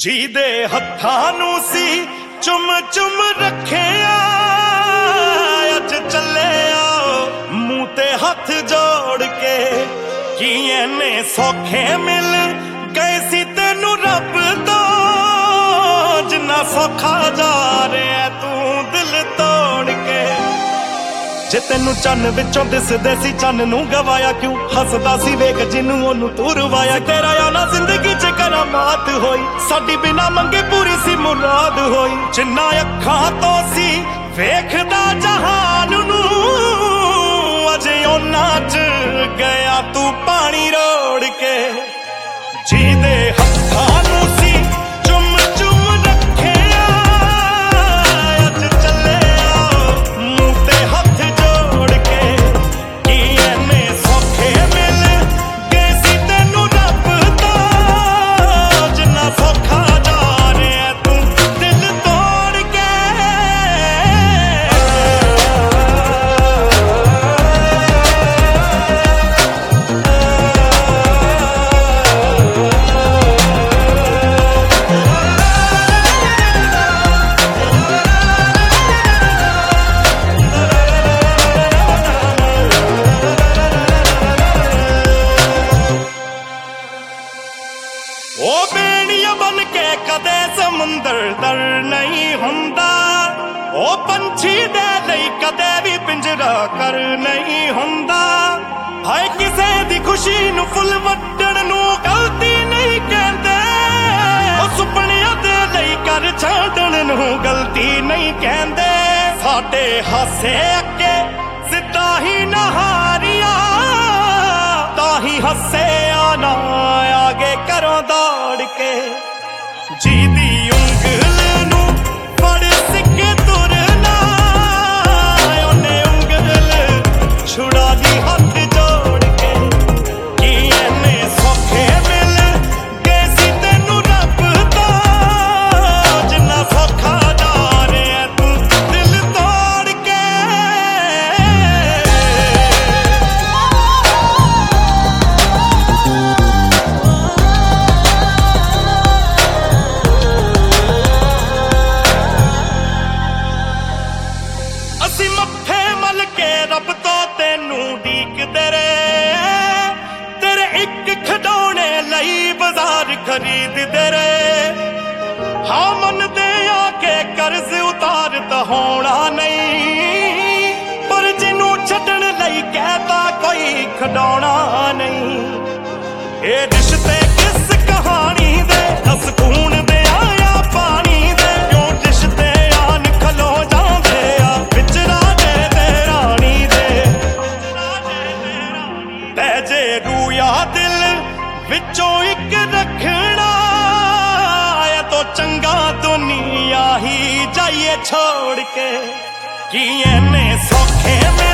ਜੀ ਦੇ ਹੱਥਾਂ ਨੂੰ ਸੀ ਚੁੰਮ ਚੁੰਮ ਰੱਖਿਆ, ਅੱਜ ਚੱਲਿਆ ਮੂੰਹ ਤੇ ਹੱਥ ਜੋੜ ਕੇ। ਕੀ ਐਨੇ ਸੌਖੇ ਮਿਲ ਗਏ ਸੀ ਤੈਨੂੰ ਰੱਬ ਤੋਂ, ਜਿੰਨਾ ਸੌਖਾ ਜਾ ਰਿਹਾ ਤੂੰ ਦਿਲ ਤੋੜ ਕੇ। ਜੇ ਤੈਨੂੰ ਚੰਨ ਵਿੱਚੋਂ ਦਿਸਦੇ ਸੀ ਚੰਨ ਨੂੰ ਗਵਾਇਆ ਕਿਉਂ, ਹੱਸਦਾ ਸੀ ਵੇਖ ਜਿਹਨੂੰ ਉਹਨੂੰ ਤੂੰ ਰਵਾਇਆ। ਤੇਰਾ ਆਉਣਾ ਜ਼ਿੰਦਗੀ 'ਚ ਕਰਾਮਾਤ ਹੋਈ, ਸਾਡੀ ਬਿਨਾ ਮੰਗੇ ਪੂਰੀ ਸੀ ਮੁਰਾਦ ਹੋਈ। ਜਿੰਨਾ ਅੱਖਾਂ ਤੋਂ ਸੀ ਵੇਖਦਾ ਜਹਾਨ ਨੂੰ, ਅਜੇ ਉਹਨਾਂ 'ਚ ਗਿਆ ਤੂੰ ਪਾਣੀ ਰੋੜ ਕੇ। ਜਿਹਦੇ ਹੱਥਾਂ ਨੂੰ ਸੀ ਚੁੰਮ ਚੁੰਮ ਰੱਖਿਆ, ਅੱਜ ਚੱਲਿਆ ਮੂੰਹ ਤੇ ਹੱਥ ਜੋੜ ਕੇ। ਕੀ ਐਨੇ ਸੌਖੇ ਮਿਲ ਗਏ ਸੀ ਤੈਨੂੰ ਰੱਬ ਤੋਂ, ਜਿੰਨਾ ਸੌਖਾ ਜਾ ਰਿਹਾ ਤੂੰ ਦਿਲ ਤੋੜ ਕੇ। ਉਹ ਬੇੜੀਆਂ ਬਣ ਕੇ ਕਦੇ ਸਮੁੰਦਰ ਦਰ ਨਹੀਂ ਹੁੰਦਾ, ਉਹ ਪੰਛੀ ਦੇ ਲਈ ਕਦੇ ਵੀ ਪਿੰਜਰਾ ਕਰ ਨਹੀਂ ਹੁੰਦਾ। ਹਾਏ ਕਿਸੇ ਦੀ ਖੁਸ਼ੀ ਨੂੰ ਫੁੱਲ ਵੱਢਣ ਨੂੰ ਗਲਤੀ ਨਹੀਂ ਕਹਿੰਦੇ, ਉਹ ਸੁਪਨਿਆਂ ਦੇ ਲਈ ਕਰ ਛੱਡਣ ਨੂੰ ਗਲਤੀ ਨਹੀਂ ਕਹਿੰਦੇ। ਸਾਡੇ ਹਾਸੇ ਅੱਗੇ ਸਿੱਧਾ ਹੀ ਨਹਾਰੀਆਂ, ਤਾਂ ਹੀ ਹੱਸਿਆ ਨਾ ਆਗੇ ਘਰੋਂ ਦੌੜ ਕੇ। ਜਿਹਦੀ ਉਂਗਲ ਨੂੰ ਫੜ ਸਿੱਕੇ ਤੁਰਨਾ, ਉਹਨੇ ਉਂਗਲ ਛੁਡਾ ਦੀ ਹੱਥ ਜੋੜ ਕੇ। ਕੀ ਐਨੇ ਸੌਖੇ ਮਿਲ ਗਏ ਸੀ ਤੈਨੂੰ ਰੱਬ ਤੋਂ, ਜਿੰਨਾ ਸੌਖਾ ਜਾ ਰਿਹਾ ਤੂੰ ਦਿਲ ਤੋੜ ਕੇ। ਅਸੀਂ ਮੱਥੇ ਮਲ ਕੇ ਰੱਬ ਤੋਂ ਤੈਨੂੰ ਡੀਕਦੇ ਰਹੇ, ਤੇਰੇ ਇੱਕ ਖਿਡੌਣੇ ਲਈ ਬਾਜ਼ਾਰ ਖਰੀਦਦੇ ਰਹੇ। ਹਾਂ ਮੰਨਦੇ ਆ ਕੇ ਕਰਜ਼ ਉਤਾਰ ਤਾਂ ਹੋਣਾ ਨਹੀਂ, ਪਰ ਜਿਹਨੂੰ ਛੱਡਣ ਲਈ ਕਹਿਤਾ ਕੋਈ ਖਿਡੌਣਾ ਨਹੀਂ। ਇਹ ਰਿਸ਼ਤੇ ਕਿਸ ਕਹਾਣੀ ਦੇ, ਦਸ ਖੂਨ ਦੇ ਆਇਆ ਪਾਣੀ ਦੇ। ਕਿਉਂ ਰਿਸ਼ਤੇ ਆਨ ਖਲੋ ਜਾਂਦੇ ਆ ਵਿੱਚ ਰਾਜੇ ਤੇ ਰਾਣੀ ਦੇ। ਤੇ ਜੇ ਰੂਇਆ ਦਿਲ ਵਿੱਚੋਂ ਇੱਕ ਰੱਖਣਾ, ਇਹ ਤੋਂ ਚੰਗਾ ਦੁਨੀਆ ਹੀ ਜਾਈਏ ਛੋੜ ਕੇ। ਕੀ ਐਨੇ ਸੌਖੇ